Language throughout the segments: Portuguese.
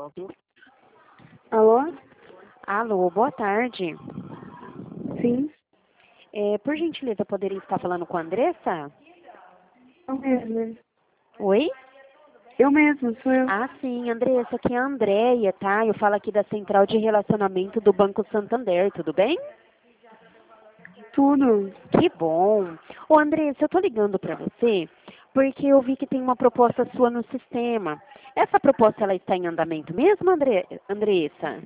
Alô? Alô, boa tarde. Sim, Por gentileza, poderia estar falando com a Andressa? eu mesma. Oi? Eu mesma, sou eu. Ah, sim, Andressa, aqui é a Andréia, tá? Eu falo aqui da Central de Relacionamento do Banco Santander, tudo bem? Tudo. Que bom. Ô, Andressa, eu tô ligando pra você porque eu vi que tem uma proposta sua no sistema. Essa proposta, ela está em andamento mesmo, Andressa?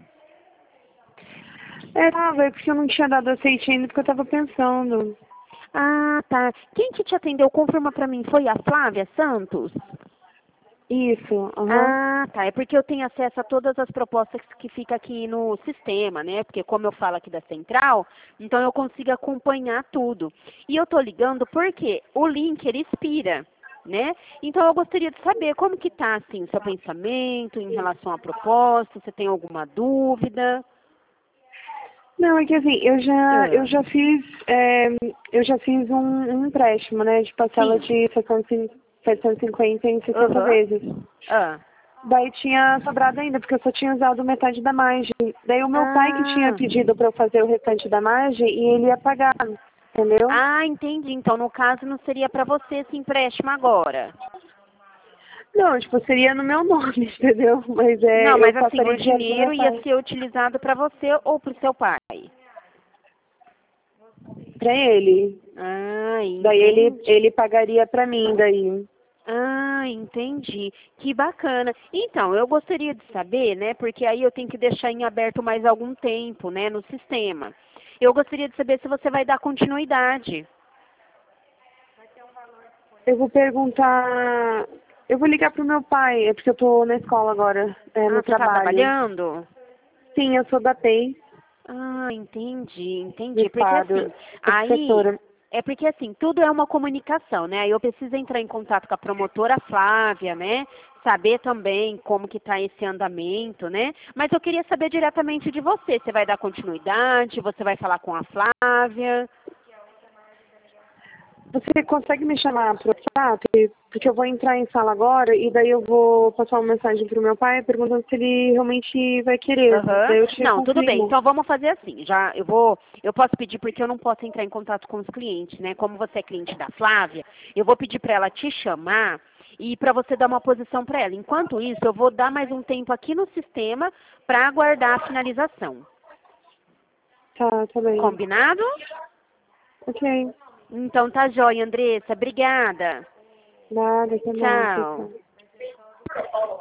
Tava, porque eu não tinha dado aceite ainda, porque eu tava pensando. Ah, tá. Quem que te atendeu? Confirma pra mim, foi a Flávia Santos? Isso, aham. Ah, tá. É porque eu tenho acesso a todas as propostas que fica aqui no sistema, né? Porque como eu falo aqui da central, então eu consigo acompanhar tudo. E eu tô ligando porque o link ele expira, né? Então eu gostaria de saber como que tá assim seu pensamento em relação à proposta, você tem alguma dúvida? Não, é que assim, eu já, Ah, eu já fiz, eu já fiz um empréstimo, né, de parcela sim. de 750 em 60 Aham. vezes. Ah. Daí tinha sobrado ainda, porque eu só tinha usado metade da margem. Daí o meu pai que tinha Ah. pedido pra eu fazer o restante da margem e ele ia pagar, entendeu? Ah, entendi. Então, no caso, não seria para você esse empréstimo agora. Não, tipo, seria no meu nome, entendeu? Mas Não, eu mas assim, o passaria dinheiro pro meu dinheiro ia pai. ser utilizado para você ou para o seu pai? Pra ele. Ah, Daí entendi. ele pagaria pra mim, daí. Ah, entendi. Que bacana. Então, eu gostaria de saber, né, porque aí eu tenho que deixar em aberto mais algum tempo, né, no sistema. Eu gostaria de saber se você vai dar continuidade. Eu vou perguntar. Eu vou ligar pro meu pai, é porque eu tô na escola agora, Ah, no você está trabalho. trabalhando? Sim, eu sou da PEI, Ah, entendi, do entendi. Porque estado, assim, aí professora. é porque assim, tudo é uma comunicação, né? Aí eu preciso entrar em contato com a promotora Flávia, né? Saber também como que tá esse andamento, né? Mas eu queria saber diretamente de você. Você vai dar continuidade? Você vai falar com a Flávia? Você consegue me chamar pro WhatsApp? Porque eu vou entrar em sala agora e daí eu vou passar uma mensagem pro meu pai perguntando se ele realmente vai querer. Aham. Daí eu te Não, tudo bem. confirmo. Então vamos fazer assim. Eu posso pedir porque eu não posso entrar em contato com os clientes, né? Como você é cliente da Flávia, eu vou pedir para ela te chamar e para você dar uma posição para ela. Enquanto isso, eu vou dar mais um tempo aqui no sistema para aguardar a finalização. Tá bem. Combinado? Ok. Então tá jóia, Andressa. Obrigada. Nada, até mais, Tchau. pessoal.